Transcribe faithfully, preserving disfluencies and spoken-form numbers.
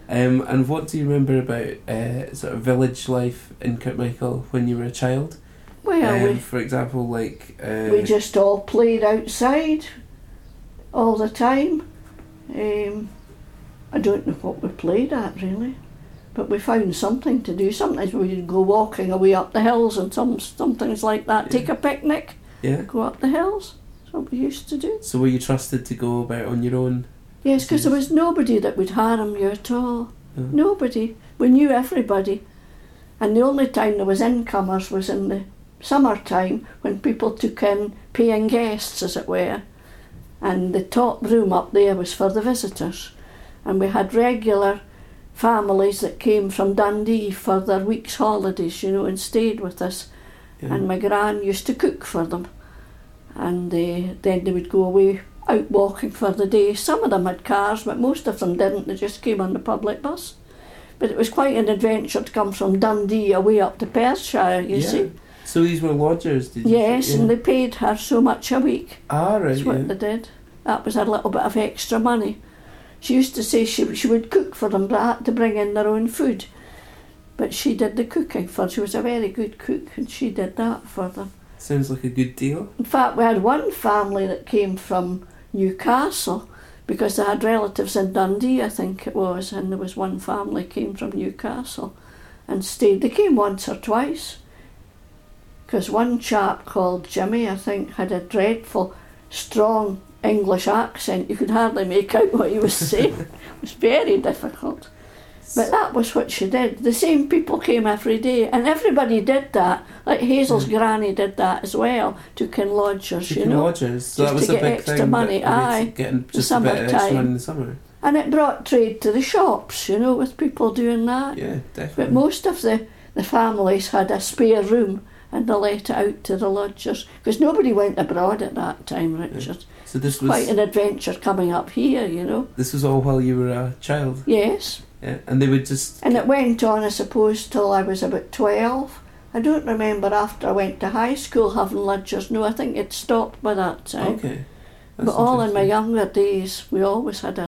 Um, and what do you remember about uh, sort of village life in Kirkmichael when you were a child? Well, um, we, for example, like uh, we just all played outside all the time. Um, I don't know what we played at really, but we found something to do. Sometimes we'd go walking away up the hills and some some things like that. Yeah. Take a picnic, yeah. go up the hills. That's what we used to do. So were you trusted to go about on your own? Yes, because there was nobody that would harm you at all. Oh. Nobody. We knew everybody. And the only time there was incomers was in the summertime when people took in paying guests, as it were. And the top room up there was for the visitors. And we had regular families that came from Dundee for their week's holidays, you know, and stayed with us. Yeah. And my gran used to cook for them. And they, then they would go away out walking for the day. Some of them had cars, but most of them didn't. They just came on the public bus. But it was quite an adventure to come from Dundee away up to Perthshire, you yeah. see. So these were lodgers, did you Yes, say? Yeah. and they paid her so much a week. Ah, right, That's what yeah. they did. That was a little bit of extra money. She used to say she she would cook for them, but they had to bring in their own food. But she did the cooking for them. She was a very good cook, and she did that for them. Sounds like a good deal. In fact, we had one family that came from Newcastle because they had relatives in Dundee, I think it was, and there was one family came from Newcastle and stayed. They came once or twice because one chap called Jimmy, I think, had a dreadful, strong English accent. You could hardly make out what he was saying. It was very difficult. But that was what she did. The same people came every day, and everybody did that. Like Hazel's Mm. granny did that as well, took in lodgers, Took you in know. lodgers. So just that was to a get big extra thing. money, that they aye, made getting the just a bit of extra summertime. money in the summer. And it brought trade to the shops, you know, with people doing that. Yeah, definitely. But most of the, the families had a spare room and they let it out to the lodgers. Because nobody went abroad at that time, Richard. Yeah. So this was Quite an adventure coming up here, you know. this was all while you were a child. Yes. Yeah, and they would just. And it went on, I suppose, till I was about twelve. I don't remember after I went to high school having lodgers. No, I think it stopped by that time. Okay. But That's all in my interesting. younger days, we always had a